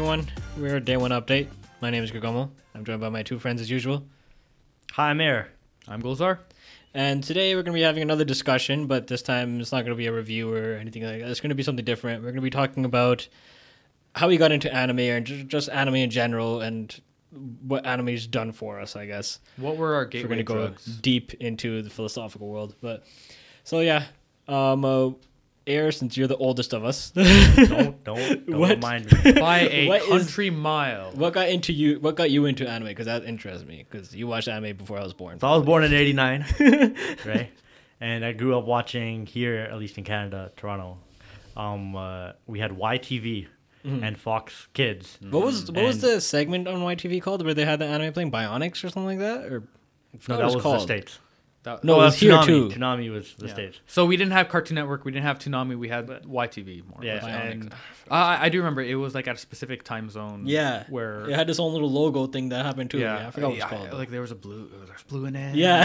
everyone. We're at Day 1 Update. My name is Gagomo. I'm joined by my two friends as usual. Hi, I'm Air. I'm Gulzar. And today we're going to be having another discussion, but this time it's not going to be a review or anything like that. It's going to be something different. We're going to be talking about how we got into anime and just anime in general and what anime's done for us, I guess. What were our We're gateway going to drugs? go deep into the philosophical world. But so yeah, Air, since you're the oldest of us, Don't What? remind me. By a What is- country mile. what got you into anime? Because that interests me. Because you watched anime before I was born. So I was born in '89, right? And I grew up watching here, at least in Canada, Toronto. We had YTV and Fox Kids. What was the segment on YTV called where they had the anime playing Bionics or something like that? Or I forgot No, what that it was called. the States. No, it was here Toonami. too. Toonami was the Yeah. States. So we didn't have Cartoon Network. We didn't have Toonami. We had YTV. More or Yeah, less. and I do remember it was like at a specific time zone. Yeah, Where it had its own little logo thing that happened too. Yeah, I forgot what it's yeah, called. Like there was a blue. There's blue in it. Yeah,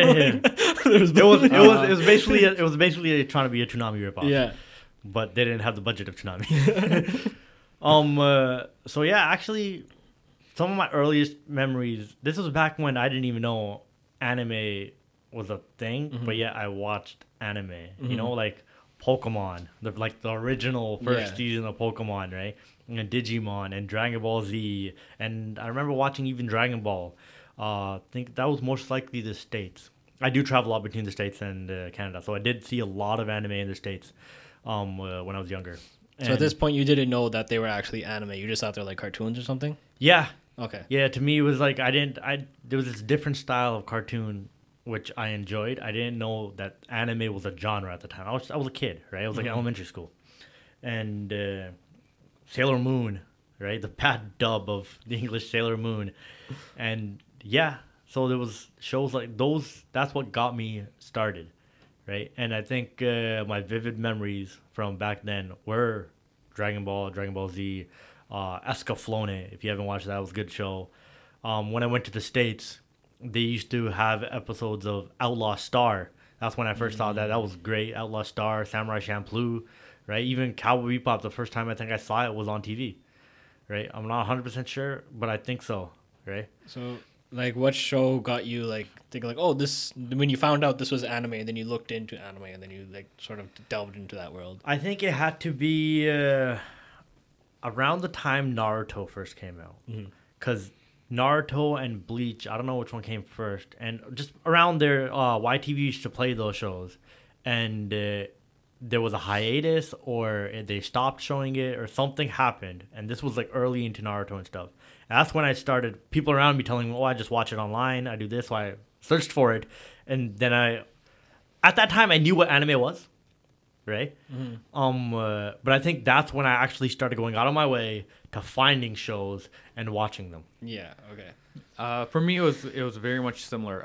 it was basically trying to be a Toonami ripoff. yeah. But they didn't have the budget of Toonami. So yeah, actually, some of my earliest memories. This was back when I didn't even know anime was a thing, but yeah, I watched anime. You know, like Pokemon, the original first Yeah. season of Pokemon, right? And Digimon and Dragon Ball Z, and I remember watching even Dragon Ball. I think that was most likely the States. I do travel a lot between the States and Canada, so I did see a lot of anime in the States when I was younger. So at And- this point, you didn't know that they were actually anime. You just thought they were like cartoons or something. yeah, Okay. yeah. To me, it was like there was this different style of cartoon which I enjoyed. I didn't know that anime was a genre at the time. I was a kid, right? I was like in elementary school, and Sailor Moon, right? The bad dub of the English Sailor Moon, and yeah. So there was shows like those. That's what got me started, right? And I think my vivid memories from back then were Dragon Ball, Dragon Ball Z, Escaflowne. If you haven't watched that, it was a good show. When I went to the States, they used to have episodes of Outlaw Star. That's when I first saw that. That was great. Outlaw Star, Samurai Champloo, right? Even Cowboy Bebop, the first time I think I saw it was on TV, right? I'm not 100% sure, but I think so, right? So, like, what show got you like thinking like, oh, this? When you found out this was anime, and then you looked into anime, and then you like sort of delved into that world. I think it had to be around the time Naruto first came out. Because Naruto and Bleach, I don't know which one came first. And just around there, YTV used to play those shows. And there was a hiatus or they stopped showing it or something happened. And this was like early into Naruto and stuff. And that's when I started, people around me telling me, oh, I just watch it online. I do this. So I searched for it. And then at that time, I knew what anime was. Right? But I think that's when I actually started going out of my way to finding shows and watching them. Yeah. Okay. For me, it was very much similar.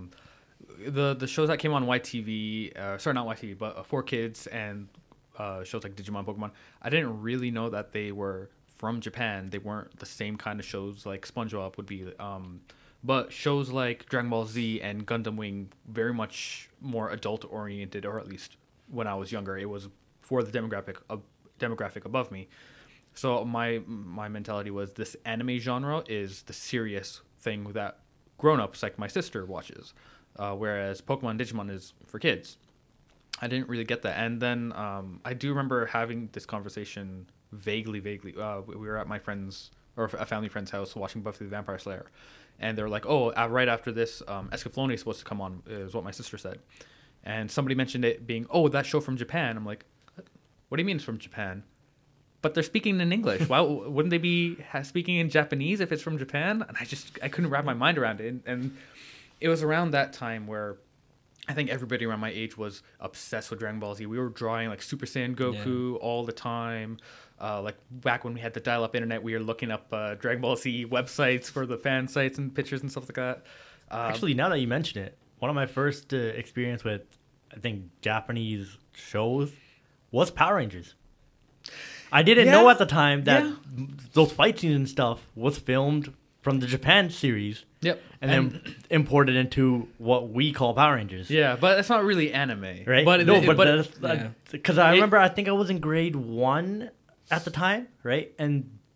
The shows that came on YTV, sorry, not YTV, but for kids and shows like Digimon, Pokemon. I didn't really know that they were from Japan. They weren't the same kind of shows like SpongeBob would be. But shows like Dragon Ball Z and Gundam Wing, very much more adult oriented, or at least when I was younger, it was for the demographic above me. So my mentality was this anime genre is the serious thing that grown-ups like my sister watches, whereas Pokemon and Digimon is for kids. I didn't really get that. And then I do remember having this conversation vaguely. We were at my friend's or a family friend's house watching Buffy the Vampire Slayer, and they were like, oh, right after this, Escaflowne is supposed to come on, is what my sister said. And somebody mentioned it being, oh, that show from Japan. I'm like, what do you mean it's from Japan? But they're speaking in English. Why wouldn't they be speaking in Japanese if it's from Japan? And I couldn't wrap my mind around it. And it was around that time where I think everybody around my age was obsessed with Dragon Ball Z. We were drawing like Super Saiyan Goku all the time. Like back when we had the dial-up internet, we were looking up Dragon Ball Z websites for the fan sites and pictures and stuff like that. Actually, now that you mention it, one of my first experience with, I think, Japanese shows was Power Rangers. I didn't know at the time that those fight scenes and stuff was filmed from the Japan series. Yep. And then imported into what we call Power Rangers. Yeah, but it's not really anime. Right? Because I remember I think I was in grade 1 at the time, right? And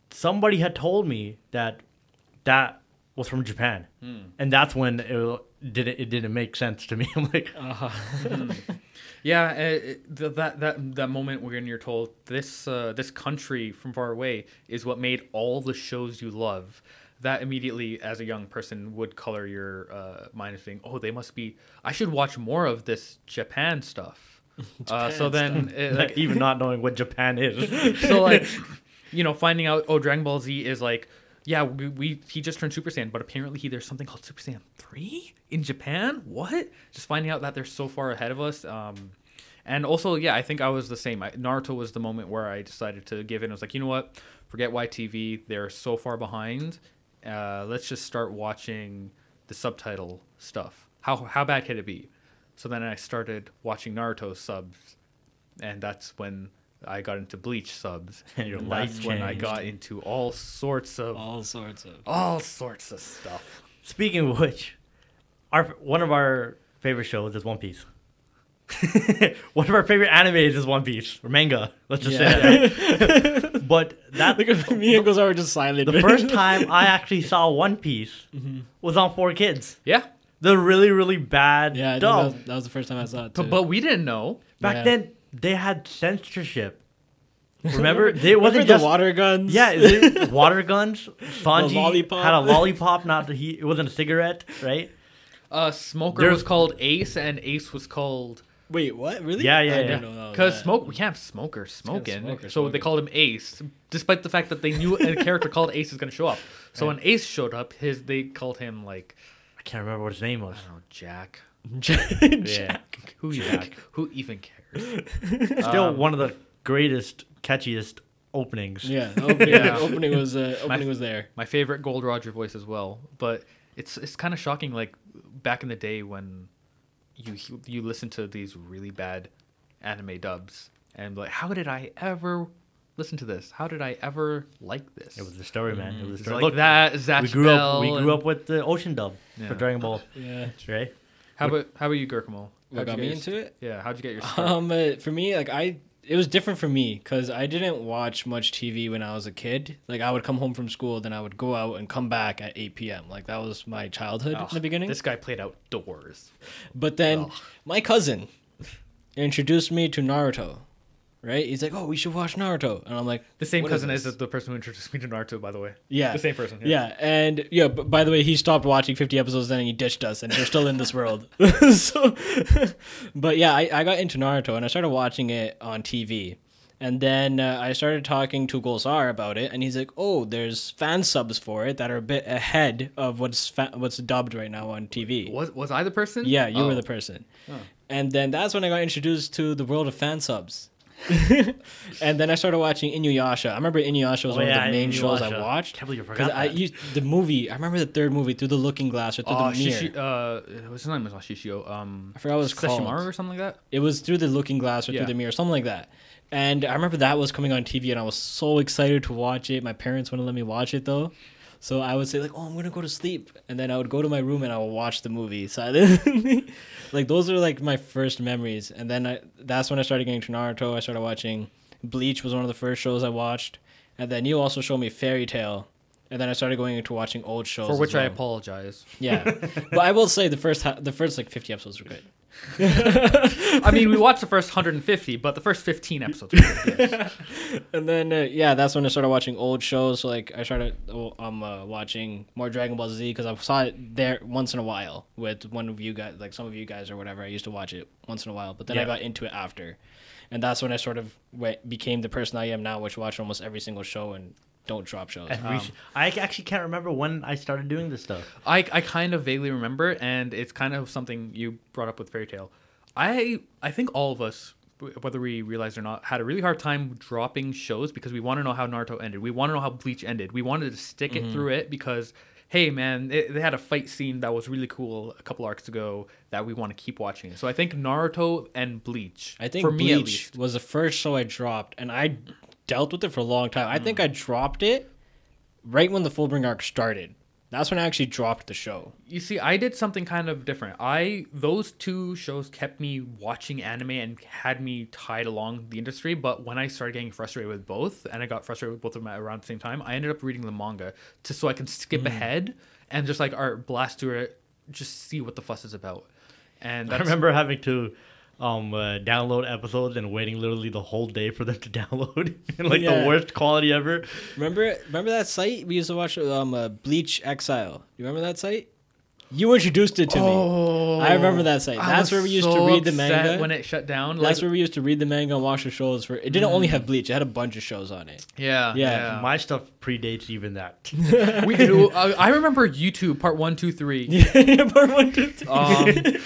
somebody had told me that that was from Japan, and that's when it didn't make sense to me. I'm like, Yeah, that moment when you're told this country from far away is what made all the shows you love. That immediately, as a young person, would color your mind as being, oh, they must be. I should watch more of this Japan stuff. So then, like even not knowing what Japan is. so like, finding out, oh, Dragon Ball Z is like, yeah, he just turned Super Saiyan, but apparently there's something called Super Saiyan 3 in Japan. What? Just finding out that they're so far ahead of us. And also, yeah, I think I was the same. Naruto was the moment where I decided to give in. I was like, you know what? Forget YTV. They're so far behind. Let's just start watching the subtitle stuff. How bad could it be? So then I started watching Naruto subs, and that's when I got into Bleach subs, And your and life that's when I changed. got into all sorts of stuff. Speaking of which, one of our favorite shows is One Piece. One of our favorite animes is One Piece or manga. Let's just say that. But that Look at me and Gozar were just silent. the first time I actually saw One Piece was on 4Kids. Yeah, The really, really bad Yeah, I think dub. that was the first time I saw it too. but we didn't know. Back Yeah. then, they had censorship. Remember? They wasn't Remember just the water guns? Yeah, water guns. Sanji lollipop. had a lollipop, it wasn't a cigarette, right? Smoker There's- was called Ace, and Ace was called Wait, what? Really? Yeah, I yeah, didn't yeah. know that was because that. we can't have Smoker smoking, Smoker so they smoking. called him Ace, despite the fact that they knew a character called Ace is going to show up. So when Ace showed up, they called him like, I can't remember what his name was. I don't know, Jack. Yeah. Who Jack. Who even cares? Still one of the greatest, catchiest openings. Yeah, opening was there. My favorite Gold Roger voice as well, but it's kind of shocking. Like back in the day when you listen to these really bad anime dubs and like, how did I ever listen to this? How did I ever like this? It was the story, man. It was the It's story. like that. Zatch we grew Bell up and- with the ocean dub Yeah. for Dragon Ball, Yeah. right? How about you, Gurkamo? What got me into it? Yeah, how'd you get your start? For me, it was different for me because I didn't watch much TV when I was a kid. Like I would come home from school, then I would go out and come back at 8 p.m. Like that was my childhood in the beginning. This guy played outdoors. But then Ugh. my cousin introduced me to Naruto. Right? He's like, "Oh, we should watch Naruto," and I'm like, The same "What is cousin this?" is the person who introduced me to Naruto, by the way. Yeah, The same person. Yeah, and but by the way, he stopped watching 50 episodes then and he ditched us, and we're still in this world. So, but yeah, I got into Naruto and I started watching it on TV, and then I started talking to Golzar about it, and he's like, "Oh, there's fan subs for it that are a bit ahead of what's dubbed right now on TV." Was I the person? Yeah, you were Oh. the person, Oh. and then that's when I got introduced to the world of fan subs. And then I started watching Inuyasha. I remember Inuyasha was one of the main shows I watched. Can't believe you Because forgot I that. used the movie. I remember the third movie, Through the Looking Glass or Through the Mirror. What's his name? Was not Shishio. I forgot what it's called. Sesshomaru or something like that. It was Through the Looking Glass or Yeah. Through the Mirror, something like that. And I remember that was coming on TV, and I was so excited to watch it. My parents wouldn't let me watch it though, so I would say like, "Oh, I'm gonna go to sleep," and then I would go to my room and I would watch the movie silently. Like those are like my first memories. And then that's when I started getting to Naruto. I started watching Bleach was one of the first shows I watched, and then you also showed me Fairy Tail, and then I started going into watching old shows. For which as I well. apologize. Yeah, but I will say the first like 50 episodes were good. I mean, we watched the first 150, but the first 15 episodes were good. Yes. And then yeah, that's when I started watching old shows. So, like I started watching more Dragon Ball Z because I saw it there once in a while with one of you guys, like some of you guys or whatever. I used to watch it once in a while, but then I Yeah. got into it after, and that's when I sort of became the person I am now, which watch almost every single show and don't drop shows. I actually can't remember when I started doing this stuff. I kind of vaguely remember, and it's kind of something you brought up with Fairy Tail. I think all of us, whether we realized or not, had a really hard time dropping shows because we want to know how Naruto ended. We want to know how Bleach ended. We wanted to stick it through it because, hey, man, they had a fight scene that was really cool a couple arcs ago that we want to keep watching. So I think Naruto and Bleach, I think for me at Bleach least, was the first show I dropped, and I dealt with it for a long time. I think I dropped it right when the Fullbring arc started. That's when I actually dropped the show. You see, I did something kind of different. Those two shows kept me watching anime and had me tied along the industry. But when I started getting frustrated with both, and I got frustrated with both of them around the same time, I ended up reading the manga so I can skip ahead and just like blast through it, just see what the fuss is about. And I remember having to download episodes and waiting literally the whole day for them to download, like the worst quality ever. Remember that site we used to watch, Bleach Exile? You remember that site? You introduced it to me. I remember that site. That's where we used to read the manga when it shut down. That's where we used to read the manga and watch the shows. For it didn't only have Bleach; it had a bunch of shows on it. Yeah. My stuff predates even that. I remember YouTube Part 1, 2, 3. Part 1, 2, 3.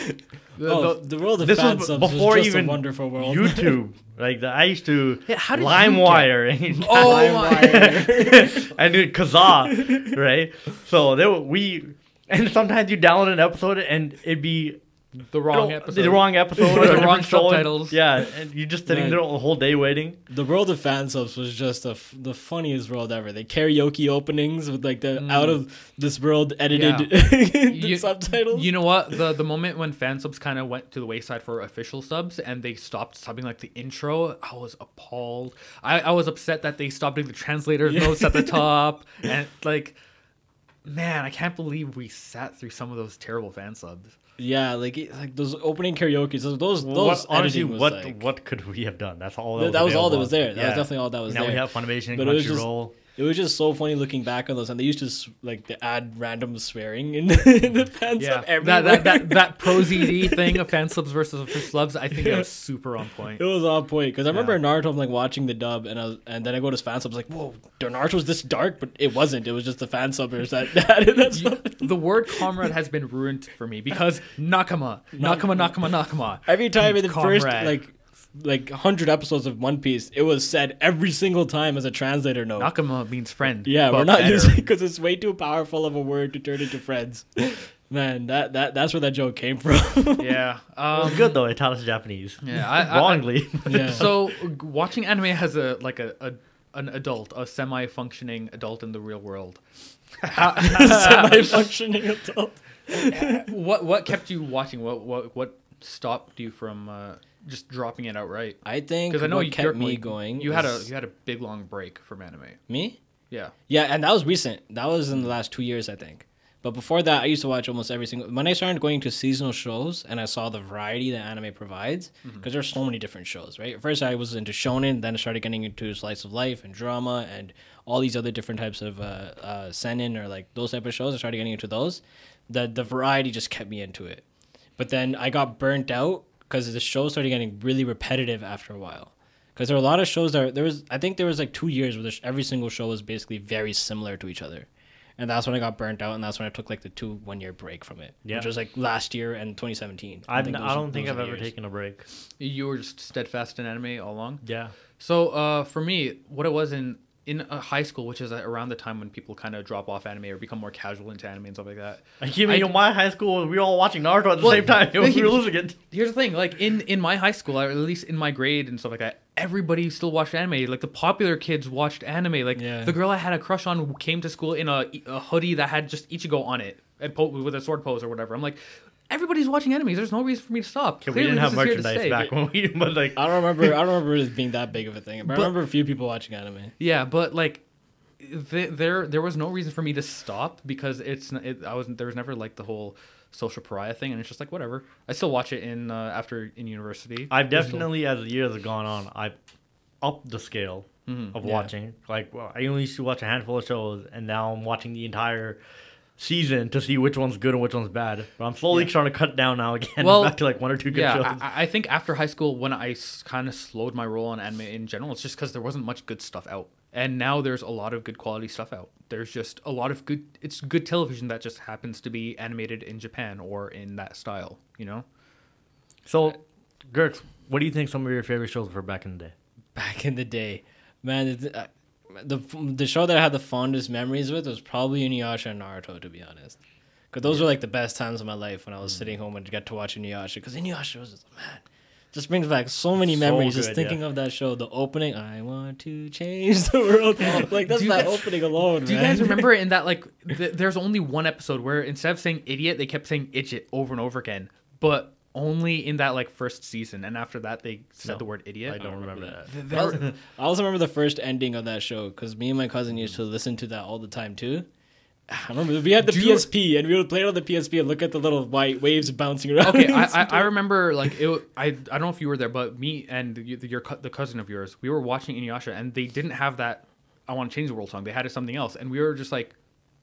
The world of this fan was subs before was just even a wonderful world. YouTube. Like I used to how did you LimeWire. LimeWire. I did Kazaa, right? So and sometimes you download an episode and it'd be the wrong episode. The wrong episode. Or the different wrong show. subtitles. Yeah, and you're just sitting there the whole day waiting. The world of fan subs was just the funniest world ever. The karaoke openings with like the out of this world edited subtitles. You know what? The moment when fan subs kind of went to the wayside for official subs and they stopped subbing like the intro, I was appalled. I was upset that they stopped doing the translator notes at the top, and like, man, I can't believe we sat through some of those terrible fan subs. Yeah, like those opening karaoke. Those honestly, editing was what could we have done? That's all. That was all that was there. That was definitely all that was there. Now we have Funimation, but Crunchyroll. It was just so funny looking back on those, and they used to like to add random swearing in the fan sub everywhere. That pro ZD thing of fan subs versus official subs, I think it was super on point. It was on point because I remember Naruto. I'm like watching the dub, and then I go to fan subs like, whoa, Naruto's this dark, but it wasn't. It was just the fan subbers that added that stuff. The word comrade has been ruined for me because Nakama. Every time in the first like 100 episodes of One Piece, it was said every single time as a translator note. Nakama means friend. Yeah, we're not using it because it's way too powerful of a word to turn into friends. Man, that's where that joke came from. Yeah, it was good though. It taught us Japanese. Yeah, wrongly. Yeah. So watching anime as an adult, a semi-functioning adult in the real world. Semi-functioning adult. What kept you watching? What stopped you from just dropping it outright? I think because I know what kept me going. You had a big long break from anime. Me? Yeah. Yeah, and that was recent. That was in the last 2 years, I think. But before that, I used to watch almost every single. When I started going to seasonal shows and I saw the variety that anime provides, because there's so many different shows, right? First, I was into shonen, then I started getting into slice of life and drama and all these other different types of seinen or like those type of shows. I started getting into those. The variety just kept me into it. But then I got burnt out because the show started getting really repetitive after a while. Because there were a lot of shows that I think there was like 2 years where every single show was basically very similar to each other. And that's when I got burnt out, and that's when I took like the 1 year break from it, which was like last year and 2017. I don't think I've ever taken a break. You were just steadfast in anime all along? Yeah. So for me, what it was in high school, which is around the time when people kind of drop off anime or become more casual into anime and stuff like that. My high school, we were all watching Naruto at the same time. We were losing it. Here's the thing, like in my high school, or at least in my grade and stuff like that, everybody still watched anime. Like the popular kids watched anime. Like the girl I had a crush on came to school in a hoodie that had just Ichigo on it and with a sword pose or whatever. I'm like, everybody's watching anime. There's no reason for me to stop. We didn't have merchandise back when we, but like I don't remember it being that big of a thing. But I remember a few people watching anime. Yeah, but like there was no reason for me to stop because there was never like the whole social pariah thing, and it's just like whatever. I still watch it in university. I've definitely, as the years have gone on, I've upped the scale of watching. Like I only used to watch a handful of shows, and now I'm watching the entire season to see which one's good and which one's bad. But I'm slowly trying to cut down now again, back to like 1 or 2 good shows. I think after high school, when I kind of slowed my roll on anime in general, it's just because there wasn't much good stuff out. And now there's a lot of good quality stuff out. There's just a lot of it's good television that just happens to be animated in Japan or in that style, you know? So, Gertz, what do you think some of your favorite shows were back in the day? Back in the day, man, the show that I had the fondest memories with was probably Inuyasha and Naruto, to be honest. Because those were like the best times of my life when I was sitting home and get to watch Inuyasha. Because Inuyasha was just, man, just brings back so many So memories. Just good, thinking yeah. of that show, the opening. I want to change the world. Like that's Do you that guys- opening alone. Do you man. guys remember in that like there's only one episode where instead of saying idiot, they kept saying idjit over and over again, but only in that like first season, and after that they said No, the word idiot. I don't remember that. I also remember the first ending of that show because me and my cousin used to listen to that all the time too. I remember we had the Do you- PSP and we would play it on the PSP and look at the little white waves bouncing around. Okay, I remember like it. I don't know if you were there, but me and the cousin of yours, we were watching Inuyasha, and they didn't have that "I Want to Change the World" song. They had something else, and we were just like,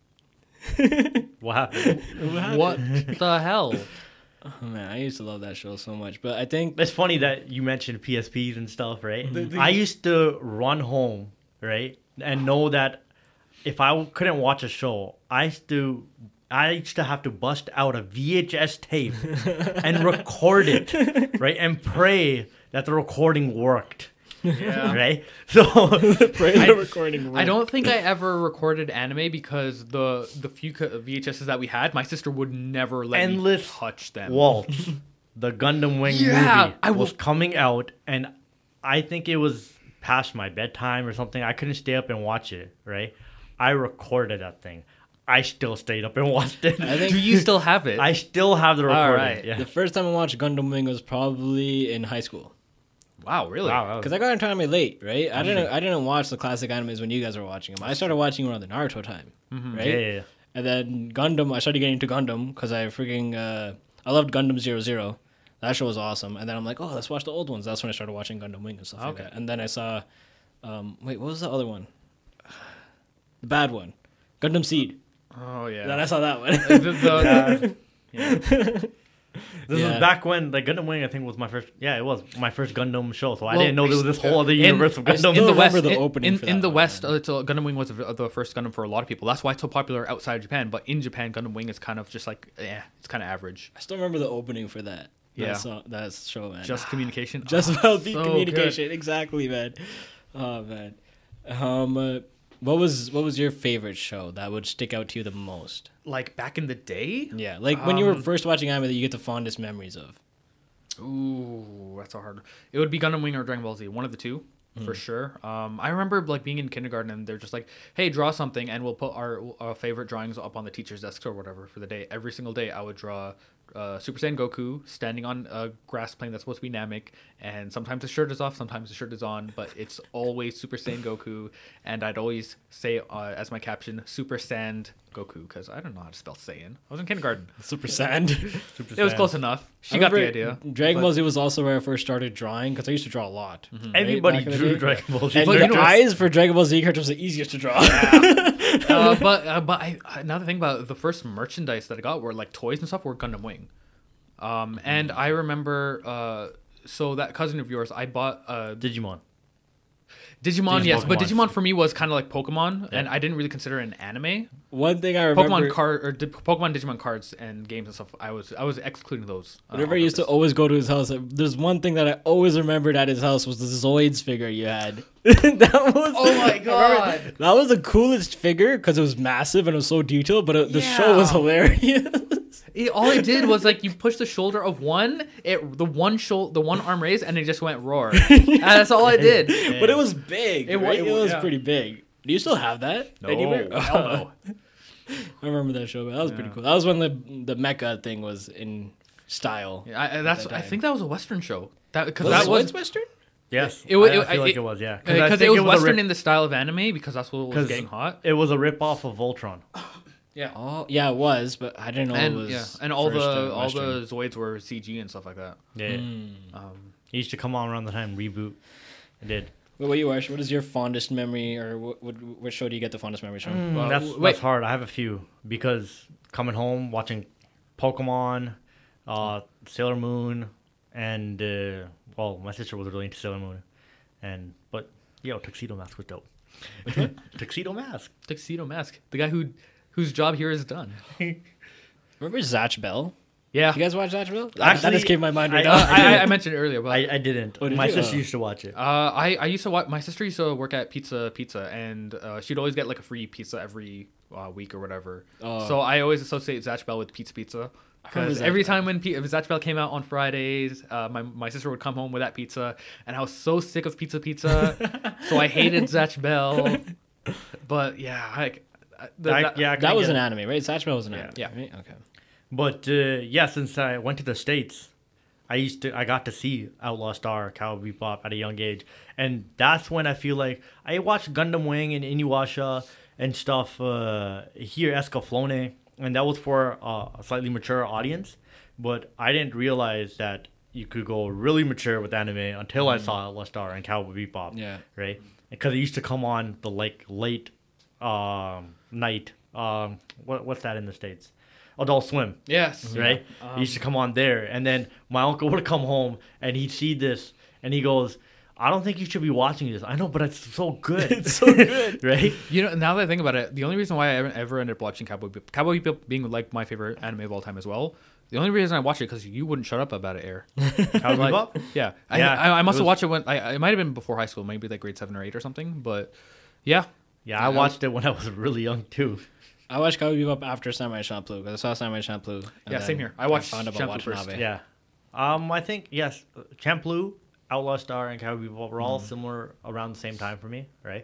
What happened? "What the hell?" Oh, man, I used to love that show so much, but I think It's funny that you mentioned PSPs and stuff, right? I used to run home, right, and know that if I couldn't watch a show, I used to have to bust out a VHS tape and record it, right, and pray that the recording worked, Yeah. right? So pray the recording I worked. don't think I ever recorded anime because the few VHSs that we had, my sister would never let Endless me touch them. Waltz, the Gundam Wing Yeah, movie, was coming out, and I think it was past my bedtime or something. I couldn't stay up and watch it, right? I recorded that thing. I still stayed up and watched it. I think Do you still have it? I still have the recording. right. Yeah. the first time I watched Gundam Wing was probably in high school Wow, really? Wow. because I got into anime late, right? I didn't watch the classic animes when you guys were watching them. I started watching around the Naruto time, right? Yeah. And then Gundam, I started getting into Gundam because I freaking I loved Gundam 00. That show was awesome. And then I'm like, oh, let's watch the old ones. That's when I started watching Gundam Wing and stuff like Okay. that. And then I saw, wait, what was the other one? The bad one, Gundam Seed. Oh yeah. Then I saw that one. Yeah. This Yeah. was back when like Gundam Wing, I think, was my first. Yeah, it was my first Gundam show. So I Well, didn't know there was this whole other universe of I Gundam. still in the remember West, the opening for in that the one, West, man. Gundam Wing was the first Gundam for a lot of people. That's why it's so popular outside of Japan. But in Japan, Gundam Wing is kind of just like, it's kind of average. I still remember the opening for that. Yeah. That show, man. Just communication. Just Oh, about the so communication, exactly, man. Oh man, what was your favorite show that would stick out to you the most? good. Like back in the day. Yeah, like when you were first watching anime that you get the fondest memories of. Ooh, that's so hard. It would be Gundam Wing or Dragon Ball Z, one of the two, for sure. I remember like being in kindergarten and they're just like, "Hey, draw something," and we'll put our favorite drawings up on the teacher's desk or whatever for the day. Every single day, I would draw Super Saiyan Goku standing on a grass plane that's supposed to be Namek, and sometimes the shirt is off, sometimes the shirt is on, but it's always Super Saiyan Goku, and I'd always say as my caption, Super Sand Goku, because I don't know how to spell Saiyan. I was in kindergarten. Super Sand. It was close enough. She I got the remember idea. Dragon Ball Z was also where I first started drawing because I used to draw a lot. right, Everybody back in the drew day. Dragon Ball Z. And But the you know- eyes for Dragon Ball Z characters was the easiest to draw. But I now that I think about it, the first merchandise that I got were like toys and stuff were Gundam Wing. And I remember so that cousin of yours, I bought Digimon. Digimon, yes, but Pokemon. Digimon for me was kind of like Pokemon, and I didn't really consider it an anime. One thing I remember, Pokemon Digimon cards and games and stuff. I was excluding those. whenever I on used to purpose. always go to his house, there's one thing that I always remembered at his house was the Zoids figure you had. That was Oh my I remember- God. that was the coolest figure because it was massive and it was so detailed, but the show was Yeah. hilarious. All it did was like you push the shoulder of one, the one arm raised, and it just went roar. And that's all I did. But it was big. It wa- right? it It wa- was yeah. pretty big. Do you still have that No, anywhere? hell no. I remember that show. But that was pretty cool. That was when the mecha thing was in style. Yeah, that I time. think that was a Western show. Because Was that was Zoids Western? Yes, It wa- I it- feel like it- it was. Yeah, I because it think was a Western rip- in the style of anime because that's what was 'cause getting hot. It was a rip off of Voltron. Yeah. Oh, yeah, it was, but I didn't know And it was. yeah, and all first, the Western. Zoids were CG and stuff like that. Yeah, he used to come on around the time reboot. It did. What about you, Arsh? What is your fondest memory, or what show do you get the fondest memories from? That's hard. I have a few because coming home watching Pokemon, Sailor Moon, and well, my sister was really into Sailor Moon, but Tuxedo Mask was dope. Tuxedo Mask. Tuxedo Mask, the guy whose job here is done. Remember Zatch Bell? Yeah. You guys watch Zatch Bell? that Actually, just came to my mind right I- now. I mentioned it earlier, but I didn't. Oh, did My you? sister Oh. used to watch it. I used to watch. My sister used to work at Pizza, and she'd always get like a free pizza every week or whatever. Oh. So I always associate Zatch Bell with Pizza, Because Zatch every Bell. time when if Zatch Bell came out on Fridays, my sister would come home with that pizza, and I was so sick of pizza. So I hated Zatch Bell. But yeah, like That was an anime, right? Zatch Bell was an anime. Yeah. Right? Okay. But yeah, since I went to the States, I got to see Outlaw Star, Cowboy Bebop at a young age, and that's when I feel like I watched Gundam Wing and Inuyasha and stuff here, Escaflowne, and that was for a slightly mature audience. But I didn't realize that you could go really mature with anime until I saw Outlaw Star and Cowboy Bebop. Yeah. Right, because it used to come on the late night. What's that in the States? Adult Swim. yes, Right? He used to come on there. And then my uncle would come home and he'd see this and he goes, I don't think you should be watching this. I know, but it's so good. It's so good. Right? You know, now that I think about it, the only reason why I ever ended up watching Cowboy Bebop being like my favorite anime of all time as well. The only reason I watched it because you wouldn't shut up about it, Air. Cowboy Like, Bebop? yeah, Yeah, I must it have was- watched it when it might have been before high school, maybe like grade 7 or 8 or something. But yeah, Yeah, I watched it when I was really young too. I watched Cowboy Bebop after Samurai Champloo because I saw Samurai Champloo. and Yeah, then same here. I watched found out Champloo about first. Watanabe. Yeah. I think, yes, Champloo, Outlaw Star, and Cowboy Bebop were all similar around the same time for me, right?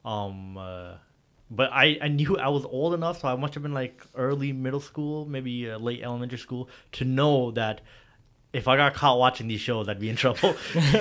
But I knew I was old enough, so I must have been like early middle school, maybe late elementary school, to know that if I got caught watching these shows, I'd be in trouble.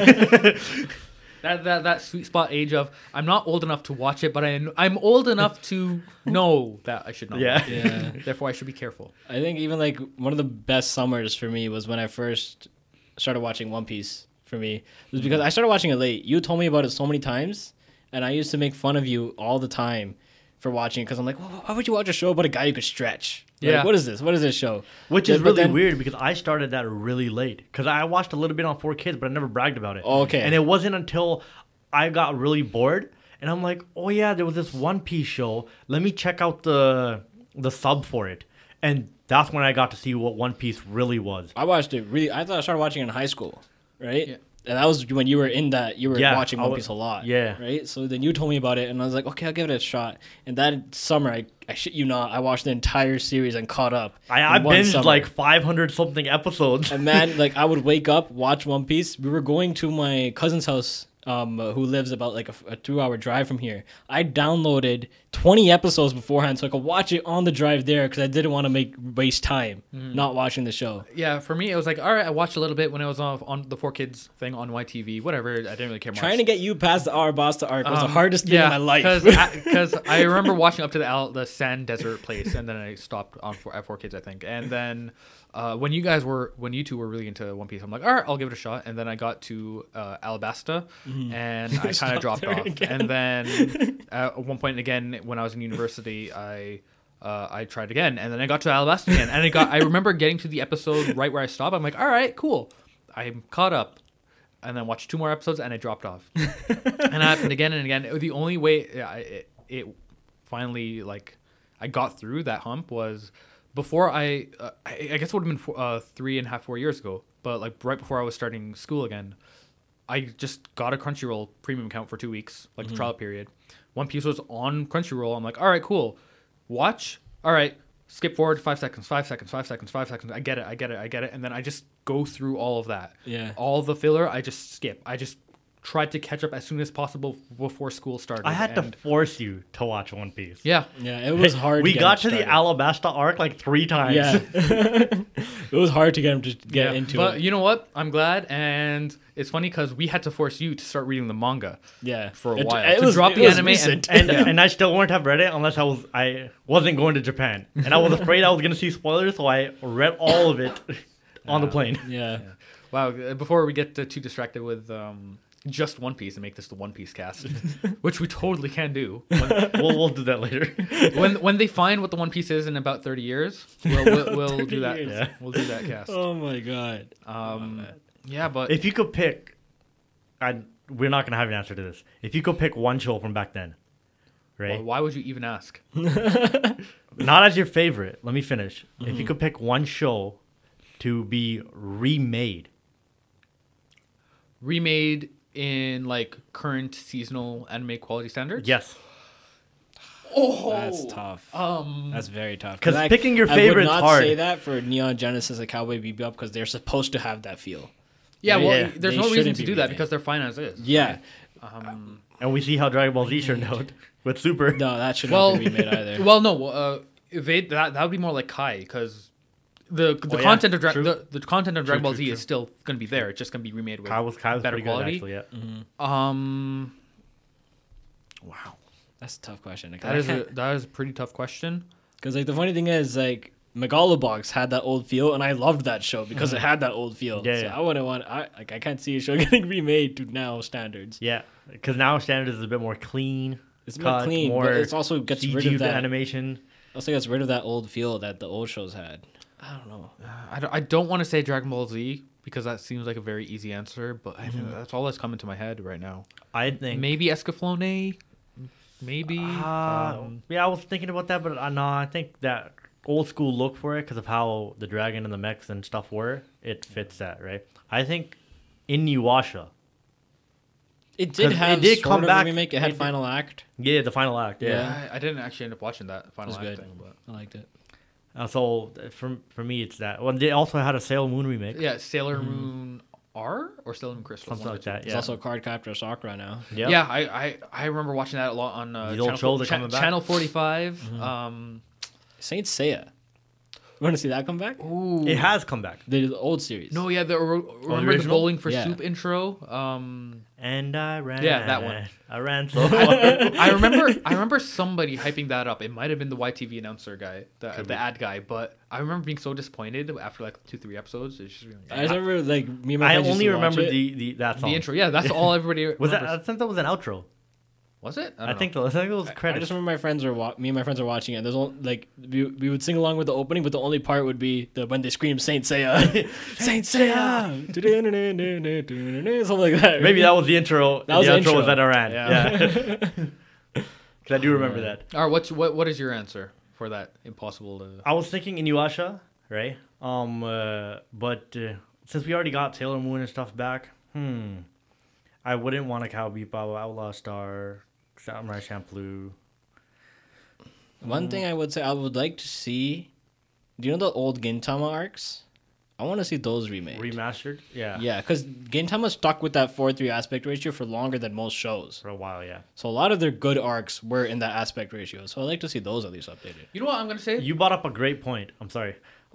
that sweet spot age of I'm not old enough to watch it, but I'm old enough to know that I should not. Yeah. watch it. Yeah. Therefore, I should be careful. I think even like one of the best summers for me was when I first started watching One Piece. For me, it was because I started watching it late. You told me about it so many times, and I used to make fun of you all the time for watching it because I'm like, why would you watch a show about a guy who could stretch? Like, Yeah. what is this? What is this show? Which is But really then- weird because I started that really late. Because I watched a little bit on 4Kids, but I never bragged about it. Okay. And it wasn't until I got really bored and I'm like, oh yeah, there was this One Piece show. Let me check out the sub for it. And that's when I got to see what One Piece really was. I watched it really. I thought I started watching it in high school, right? Yeah. And that was when you were in that. You were Yeah, watching I One was- Piece a lot. yeah. Right. So then you told me about it, and I was like, okay, I'll give it a shot. And that summer, I shit you not, I watched the entire series and caught up. I in one binged summer. like 500 something episodes. And man, like I would wake up, watch One Piece. We were going to my cousin's house, who lives about like a 2-hour drive from here. I downloaded 20 episodes beforehand so I could watch it on the drive there because I didn't want to waste time not watching the show. Yeah, for me, it was like, all right, I watched a little bit when it was on the 4Kids thing on YTV, whatever. I didn't really care much. Trying to get you past the Arabasta arc was the hardest thing in my life. Because I remember watching up to the sand desert place, and then I stopped at 4Kids, I think. And then when you two were really into One Piece, I'm like, all right, I'll give it a shot. And then I got to Alabasta, and I kind of stopped dropped there off. again. And then at one point again, when I was in university, I tried again, and then I got to Alabasta again, and I remember getting to the episode right where I stopped. I'm like, all right, cool, I'm caught up, and then watched 2 more episodes, and I dropped off. And it happened again and again. The only way it finally like I got through that hump was before I guess it would have been 3.5, 4 years ago, but like right before I was starting school again. I just got a Crunchyroll premium account for 2 weeks, like the trial period. One Piece was on Crunchyroll. I'm like, all right, cool. Watch. All right. Skip forward 5 seconds, 5 seconds, 5 seconds, 5 seconds. I get it. And then I just go through all of that. Yeah. All the filler, I just skip. I just tried to catch up as soon as possible before school started. I had and to force you to watch One Piece. Yeah. Yeah, it was hard. We to get got him to the started. Alabasta arc like 3 times. Yeah, it was hard to get him to get into but it. you know what? I'm glad. And it's funny because we had to force you to start reading the manga Yeah, for a It- while. it to was- drop it the was anime recent. And yeah. and I still wouldn't have read it unless I wasn't going to Japan. And I was afraid I was gonna see spoilers, so I read all of it on the plane. Yeah. Wow, before we get too distracted with just One Piece and make this the One Piece cast, which we totally can do. We'll do that later. When they find what the One Piece is in about 30 years, we'll do that. years. Yeah. We'll do that cast. Oh my god. Yeah, but If you could pick, we're not gonna have an answer to this. If you could pick one show from back then, right? why would you even ask? Not as your favorite. Let me finish. If you could pick one show to be remade, Remade in like current seasonal anime quality standards? yes. Oh, That's tough. That's very tough. 'Cause I- picking your I favorite's would not hard. say that for Neon Genesis and Cowboy Bebop because they're supposed to have that feel. yeah. Well, Yeah. there's They no reason shouldn't to be do that remade. because they're fine as is. Yeah. And we see how Dragon Ball Z turned out with Super. No, that should Well, not be remade either. well, no. That would be more like Kai because the Oh, yeah, content of true. the content of Dragon Ball true, Z true. is still gonna be there. It's just gonna be remade with Kai was better pretty quality. good, actually, yeah. Wow. That's a tough question. That is a pretty tough question. Because like the funny thing is like Megalobox had that old feel, and I loved that show because it had that old feel. Yeah, so yeah. I wouldn't want. I can't see a show getting remade to now standards. Yeah, because now standard is a bit more clean. It's more cut, clean, more but it's also gets rid CG of that. animation. Also gets rid of that old feel that the old shows had. I don't know. I don't want to say Dragon Ball Z because that seems like a very easy answer, but I think that's all that's coming to my head right now. I think. Maybe Escaflowne. Maybe. Yeah, I was thinking about that, but no, I think that old school look for it because of how the dragon and the mechs and stuff were, it fits that, right? I think Inuyasha. It did 'Cause have it did sort come of back- a remake. It had it did- Final Act. Yeah, the final act. Yeah. Yeah. I didn't actually end up watching that final It was act good. thing, but I liked it. So for me, it's that. Well, they also had a Sailor Moon remake. yeah, Sailor Moon R or Sailor Moon Crystal, Something one like of the two. that. There's Yeah. also Card Captor Sakura now. Yep. Yeah, I remember watching that a lot on These old shows are coming back. Channel 45. Saint Seiya. You want to see that come back? Ooh. It has come back. The old series. No, yeah, remember the original? Bowling for Yeah. Soup intro? And I ran. Yeah, that one. I ran so far. I remember somebody hyping that up. It might have been the YTV announcer guy, the ad guy, but I remember being so disappointed after like 2-3 episodes. It's just really, I just remember like me and my I friends used only to watch remember it. that song. the intro. Yeah, that's all everybody Was that? remembers. I think that was an outro. Was it? I think it was I credits. just remember me and my friends are watching it. And there's only, like we would sing along with the opening, but the only part would be when they scream Saint Seiya, Saint Seiya, something like that. Maybe that was the intro. That was the the outro intro. was that I ran. Yeah. Yeah. 'Cause I do remember that. All right, what is your answer for that impossible to... I was thinking Inuyasha, right? But since we already got Sailor Moon and stuff back, I wouldn't want a Cowboy Bebop, Outlaw Star, Samurai Champloo. One thing I would say I would like to see. Do you know the old Gintama arcs? I want to see those remade. Remastered? Yeah. Yeah, because Gintama stuck with that 4:3 aspect ratio for longer than most shows. For a while, yeah. So a lot of their good arcs were in that aspect ratio. So I'd like to see those at least updated. You know what I'm going to say? You brought up a great point. I'm sorry.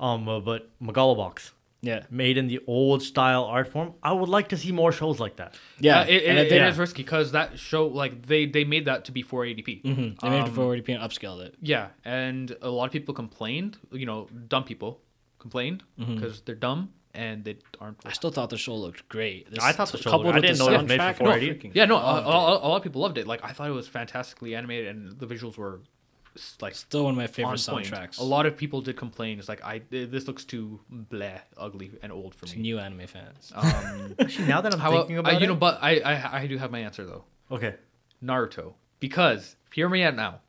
But Megalobox. Yeah. Made in the old style art form. I would like to see more shows like that. Yeah. It and is they, risky because that show, like, they made that to be 480p. they made it to 440p and upscaled it. Yeah, and a lot of people complained, dumb people complained because they're dumb and they aren't... I still thought the show looked great. This I thought the show coupled looked- I with didn't the know it was made for soundtrack, 480. Yeah, no, a loved it. lot of people loved it. Like, I thought it was fantastically animated and the visuals were, like, Still one of my favorite on point. soundtracks. A lot of people did complain. It's like, this looks too bleh, ugly, and old for To me. new anime fans. Actually, now that I'm thinking about it. But I do have my answer, though. Okay. Naruto. Because, hear me out now.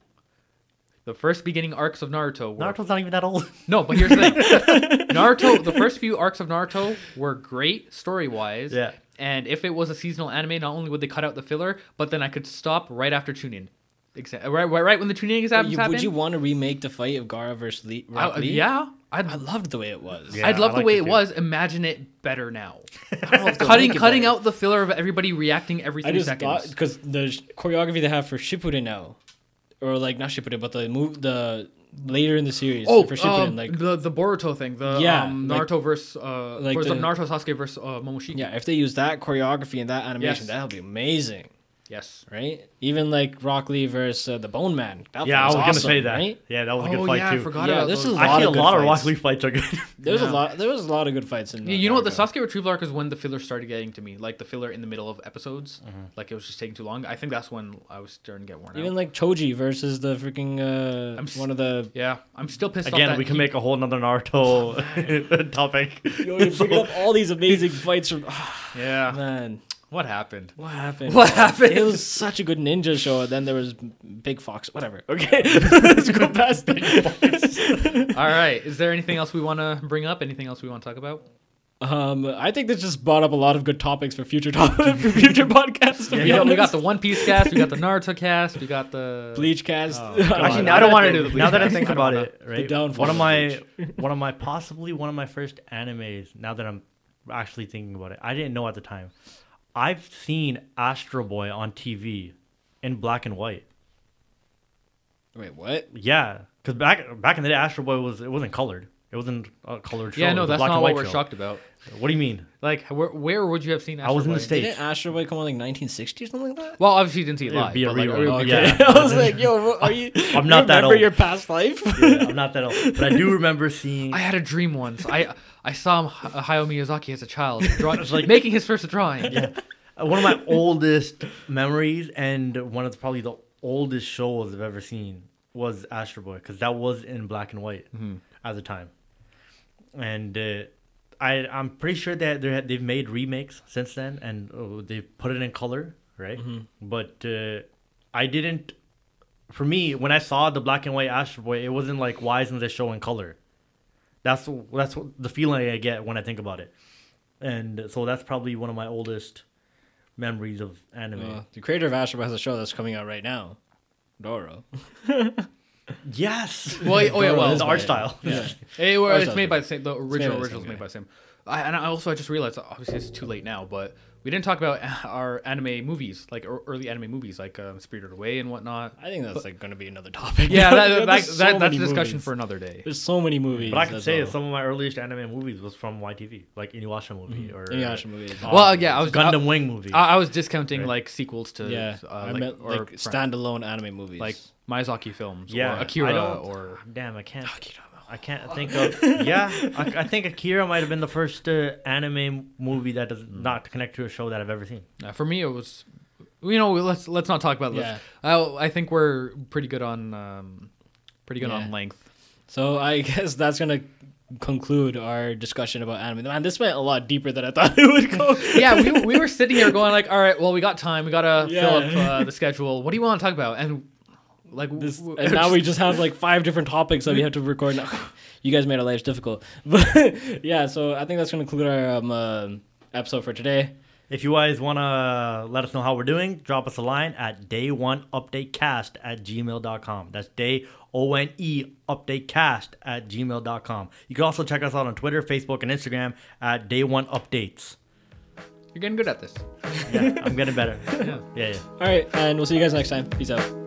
The first beginning arcs of Naruto were... Naruto's not even that old. No, but here's the thing. Naruto, the first few arcs of Naruto were great story-wise. Yeah. And if it was a seasonal anime, not only would they cut out the filler, but then I could stop right after Chunin. Right when the Chunin exams happen. Would you want to remake the fight of Gaara versus Rock Lee? Yeah. I loved the way it was. Yeah, I'd love I the like way it it too. was. Imagine it better now. I don't know if they'll cutting make it cutting better. out the filler of everybody reacting every I 3 just seconds. thought because the choreography they have for Shippuden now, or like not Shippuden, but the later in the series for Shippuden, like the Boruto thing, the Yeah, Naruto versus like versus the- Naruto Sasuke versus Momoshiki. yeah, if they use that choreography and that animation, Yes. that'll be amazing, Yes. right? Even like Rock Lee versus the Bone Man. That Yeah, I was fight gonna awesome, say that. Right? Yeah, that was a Oh good fight yeah, too. I forgot Yeah, about this those. is Actually, a good lot of fights. Rock Lee fights are good. There was Yeah. there was a lot of good fights in. You know what? The Naruto. Sasuke retrieval arc is when the filler started getting to me. Like the filler in the middle of episodes. Like it was just taking too long. I think that's when I was starting to get worn Even out. like Choji versus the freaking one of the. Yeah, I'm still pissed off Again, that we can he- make a whole nother Naruto topic. You're bringing up all these amazing fights from. Yeah. Man, What happened? what happened? What happened? It was such a good ninja show, and then there was Big Fox. Whatever. Okay, let's go past Big Fox. All right. Is there anything else we want to bring up? Anything else we want to talk about? I think this just brought up a lot of good topics for future for future podcasts. To be We got honest. the One Piece cast, we got the Naruto cast, we got the Bleach cast. Actually, I don't want to do the now that I Bleach think cast. about it, right? downfall One of of my one of my first animes. Now that I'm actually thinking about it, I didn't know at the time. I've seen Astro Boy on TV in black and white. Wait, what? Yeah, because back in the day, Astro Boy wasn't colored. It wasn't a colored show. Yeah, It no, was a that's black not and what white we're show. shocked about. What do you mean? Like, where would you have seen? I was in the Astro Boy? States. Didn't Astro Boy come on like 1960 or something like that? Well, obviously you didn't see it It'd live. be a but, like, rerun. are Okay. you- Yeah. I was like, yo, what, are you? I'm not that remember old. your past life? Yeah, I'm not that old, but I do remember seeing. I had a dream once. I saw Hayao Miyazaki as a child, It's like- making his first drawing. Yeah. One of my oldest memories and one of probably the oldest shows I've ever seen was Astro Boy because that was in black and white at the time, and I'm pretty sure that they've made remakes since then and they've put it in color, right? But I didn't. For me, when I saw the black and white Astro Boy, it wasn't like why isn't this show in color? That's what the feeling I get when I think about it, and so that's probably one of my oldest memories of anime. The creator of Astro Boy has a show that's coming out right now, Doro. Yes. Well, oh yeah, well, the art style. Yeah. it's made by the same. The original by the original's same made guy. by the same. I just realized, obviously it's too late now, but we didn't talk about our anime movies, like early anime movies, like Spirited Away and whatnot. I think that's like going to be another topic. Yeah, There's so that's a many discussion movies. for another day. There's so many movies. But I can as say well. some of my earliest anime movies was from YTV, like Inuyasha movie or Inuyasha movies. Well, yeah, I was Gundam Wing movie. I was discounting Right. like sequels to Yeah, I like, meant or like standalone anime movies. like Miyazaki films, Yeah, or I Akira, don't- or Damn, I can't think of. Yeah, I think Akira might have been the first anime movie that does not connect to a show that I've ever seen. for me it was. Let's not talk about this. Yeah. I think we're pretty good on on length. So I guess that's gonna conclude our discussion about anime. Man, this went a lot deeper than I thought it would go. Yeah, we were sitting here going like, all right, well, we got time, we gotta Yeah. fill up the schedule. What do you want to talk about? And like This, and now we just have like 5 different topics that we have to record now. You guys made our lives difficult. But yeah, so I think that's going to conclude our episode for today. If you guys want to let us know how we're doing, drop us a line at day1updatecast@gmail.com. That's DayONE updatecast@gmail.com. You can also check us out on Twitter, Facebook, and Instagram at day1updates. You're getting good at this. Yeah, I'm getting better. Yeah. Yeah. All right, and we'll see you guys next time. Peace out.